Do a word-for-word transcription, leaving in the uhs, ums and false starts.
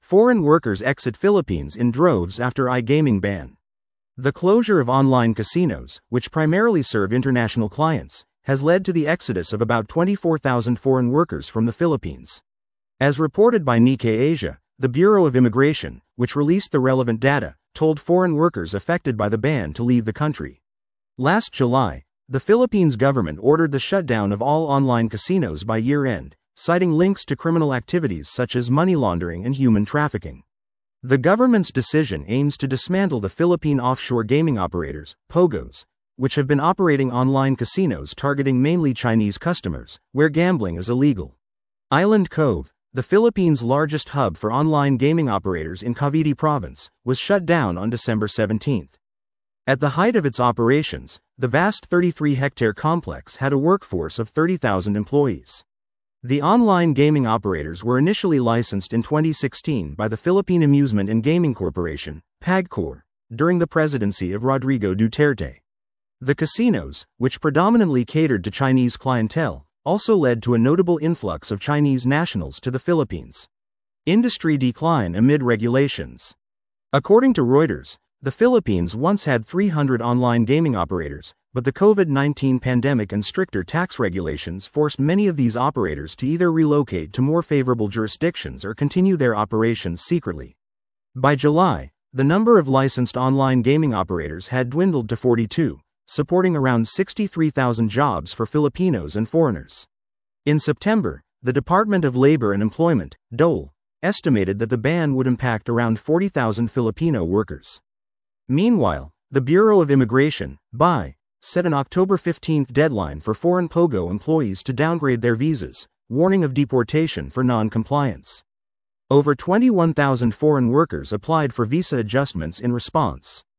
Foreign workers exit Philippines in droves after iGaming ban. The closure of online casinos, which primarily serve international clients, has led to the exodus of about twenty-four thousand foreign workers from the Philippines. As reported by Nikkei Asia, the Bureau of Immigration, which released the relevant data, told foreign workers affected by the ban to leave the country. Last July, the Philippines government ordered the shutdown of all online casinos by year-end, citing links to criminal activities such as money laundering and human trafficking. The government's decision aims to dismantle the Philippine offshore gaming operators, POGOs, which have been operating online casinos targeting mainly Chinese customers, where gambling is illegal. Island Cove, the Philippines' largest hub for online gaming operators in Cavite Province, was shut down on December seventeenth. At the height of its operations, the vast thirty-three hectare complex had a workforce of thirty thousand employees. The online gaming operators were initially licensed in twenty sixteen by the Philippine Amusement and Gaming Corporation, PAGCOR, during the presidency of Rodrigo Duterte. The casinos, which predominantly catered to Chinese clientele, also led to a notable influx of Chinese nationals to the Philippines. Industry decline amid regulations. According to Reuters, the Philippines once had three hundred online gaming operators, but the COVID nineteen pandemic and stricter tax regulations forced many of these operators to either relocate to more favorable jurisdictions or continue their operations secretly. By July, the number of licensed online gaming operators had dwindled to forty-two, supporting around sixty-three thousand jobs for Filipinos and foreigners. In September, the Department of Labor and Employment, D O L E, estimated that the ban would impact around forty thousand Filipino workers. Meanwhile, the Bureau of Immigration, B I, set an October fifteenth deadline for foreign POGO employees to downgrade their visas, warning of deportation for non-compliance. Over twenty-one thousand foreign workers applied for visa adjustments in response.